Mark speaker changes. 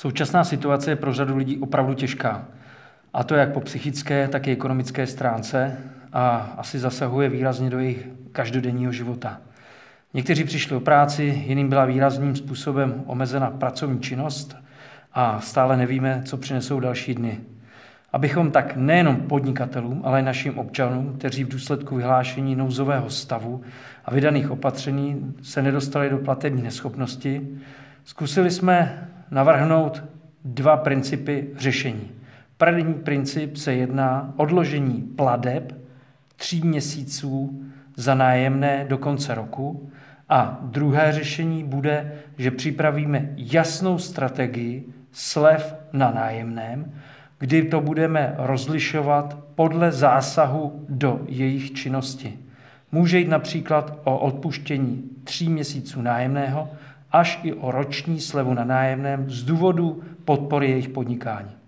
Speaker 1: Současná situace je pro řadu lidí opravdu těžká. A to jak po psychické, tak i ekonomické stránce a asi zasahuje výrazně do jejich každodenního života. Někteří přišli o práci, jiným byla výrazným způsobem omezena pracovní činnost a stále nevíme, co přinesou další dny. Abychom tak nejenom podnikatelům, ale i našim občanům, kteří v důsledku vyhlášení nouzového stavu a vydaných opatření se nedostali do platební neschopnosti, zkusili jsme navrhnout 2 principy řešení. První princip se jedná odložení plateb 3 měsíců za nájemné do konce roku a druhé řešení bude, že připravíme jasnou strategii slev na nájemném, kdy to budeme rozlišovat podle zásahu do jejich činnosti. Může jít například o odpuštění 3 měsíců nájemného až i o roční slevu na nájemném z důvodu podpory jejich podnikání.